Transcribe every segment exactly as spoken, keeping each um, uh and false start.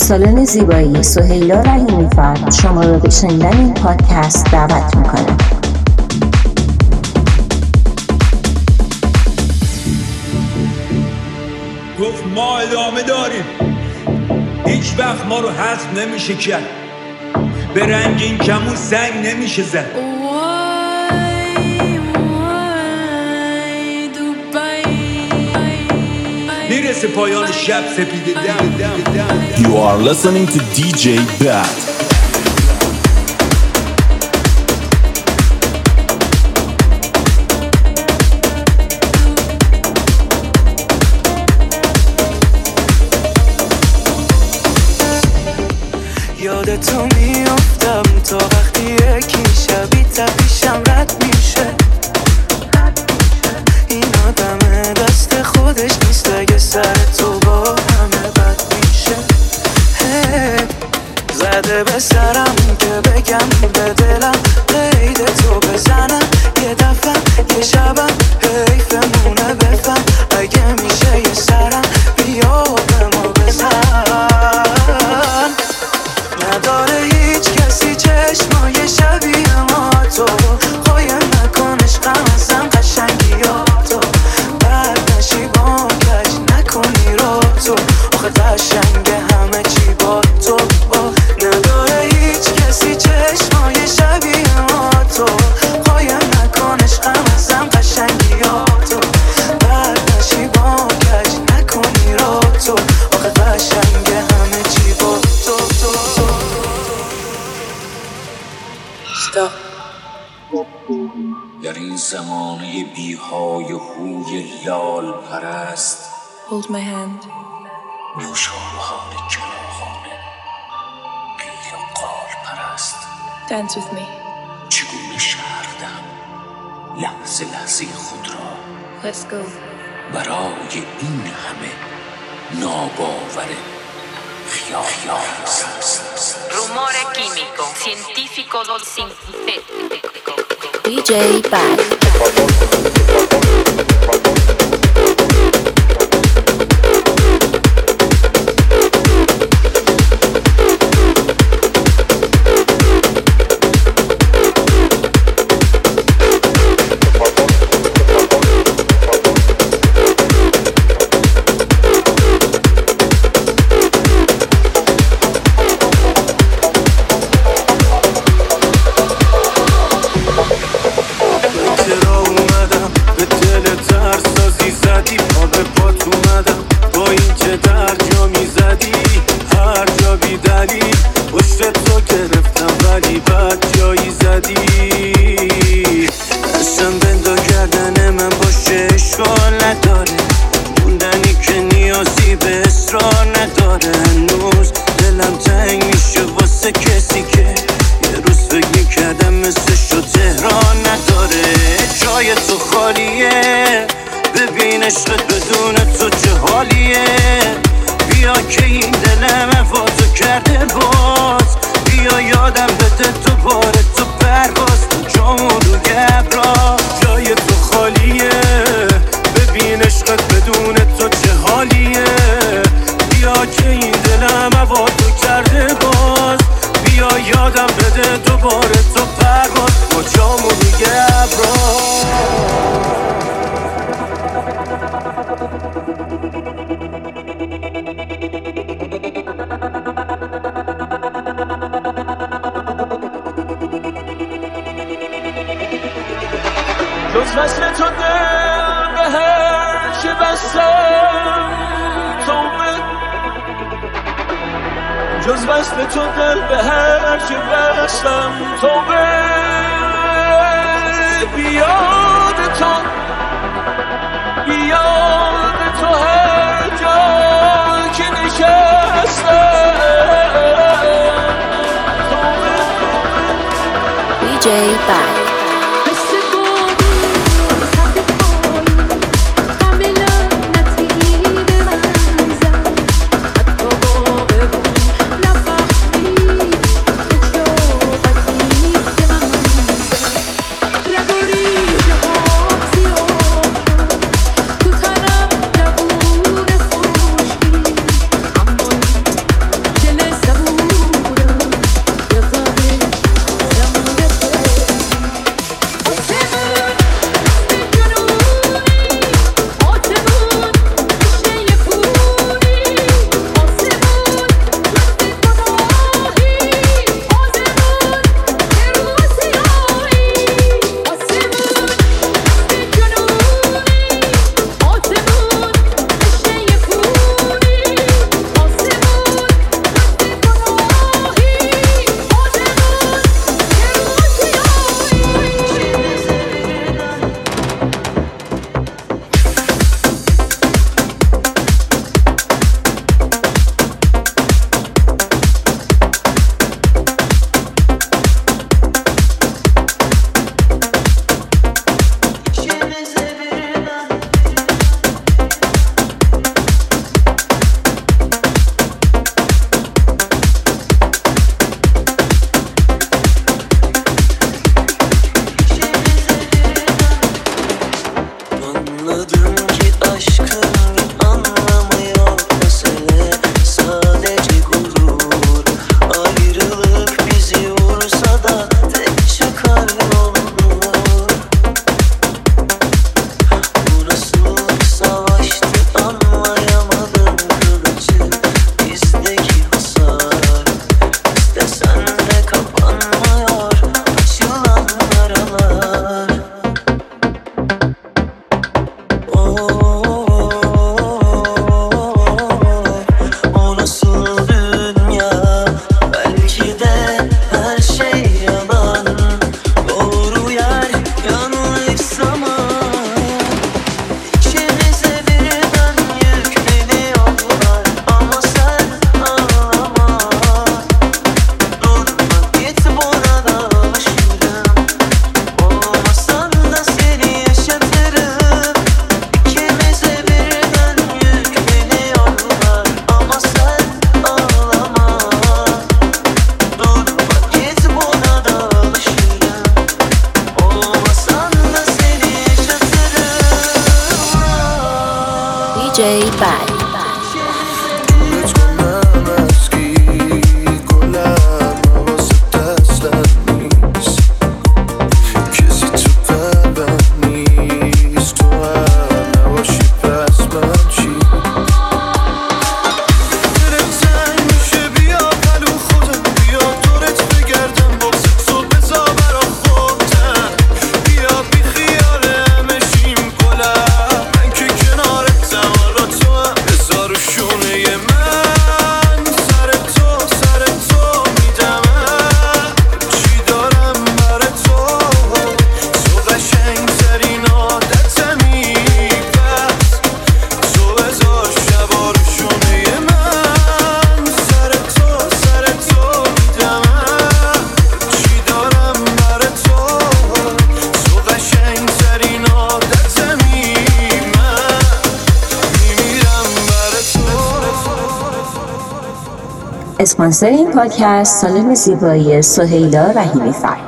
سالن زیبایی سهیلا رحیمی‌فر شما را به شنیدن این پادکست دعوت می‌کند. گفت ما ادامه داریم، هیچ وقت ما رو حذف نمیشه کرد، به رنگین کمون سنگ نمیشه زد. میرسه پایان شب سپیده دم دم دم. You are listening to دی جی Bad. یادتو میافتم تا وقتی یکی شبی تپیشم رد میشه. این آدم دست خودش نیست اگه سر تو با همه بد میشه. زده به سرم که بگم به دلم قید تو بزنم یه دفعه یه شبم حیفمونه بفهم اگه میشه یه سرم بیا بمو بزن. نداره هیچ کسی چشمای شبیه ما تو قایم نکنش غمزم قشنگیاتو بعد نشی با کج نکنی رو تو آخه قشنگ همه چی با تو. نداره هیچ کسی چشمای شبیه ما تو قایم نکنش غمزم قشنگیاتو بعد نشی با کج نکنی رو تو آخه قشنگ همه چی با تو. در این زمانه بیهای هوی لال پرست Hold my hand. نوشابهان کلاخانه قیل و قال پرست Dance with me. چگونه شرح دهم لحظه لحظه خود را Let's go. برای این همه ناباور خیال است. Rumore chimico, scientifico o sintetico. دی جی Bad. دی جی Bad. دل اسپانسر این پادکست سالن زیبایی سهیلا رحیمی فر.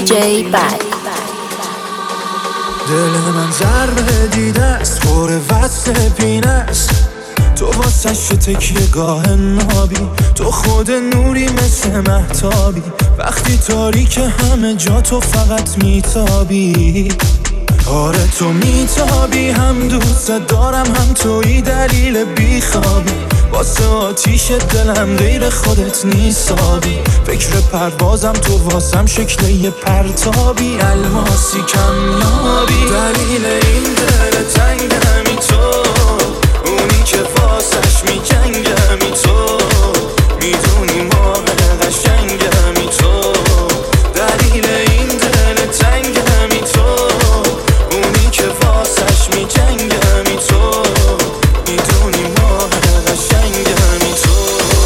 جی بد. دل من ضربه دیده است، پر وصل پینه است، تو واسه شو تکیه گاه نابی، تو خود نوری مثل مهتابی، وقتی تاریک همه جا تو فقط میتابی. آره تو میتابی، هم دوست دارم هم توی دلیل بیخوابی، واسه آتیش دلم غیر خودت نیسابی، فکر پروازم تو واسم شکل یه پرتابی، الماسی کمیابی، دلیل این دل تنگمی تو، اونی که واسش میجنگمی تو، میدونی ماه قشنگمی تو، دلیل این دل تنگمی تو، اونی که واسش میجنگمی تو، میدونی ماه قشنگمی تو.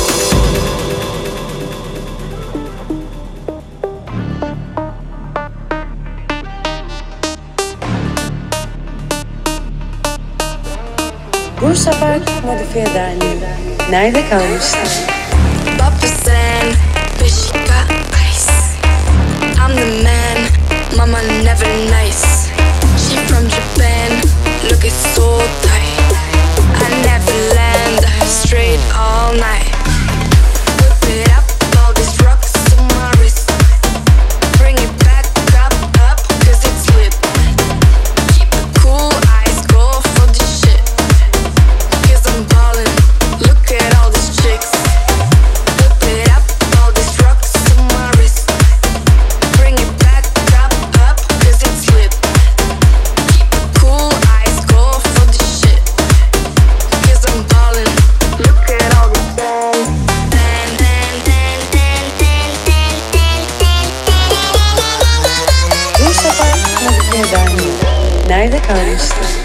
Bursapark modifiye derneği nerede kalmıştı? Papa San, but she got ice. I'm the man, mama never nice. She from Japan, looking so tight. I never land, straight all night. Whip it up, all these rocks on my wrist. Bring it back up, up, cause it's lit. Keep it cool, eyes go for the shit. Cause I'm ballin', look at all these chicks. Whip it up, all these rocks on my wrist. Bring it back up, up, cause it's lit. Keep it cool, eyes go for the shit. Cause I'm ballin', look at all these bands. Bursapark modifiye derneği nerede kalmıştı?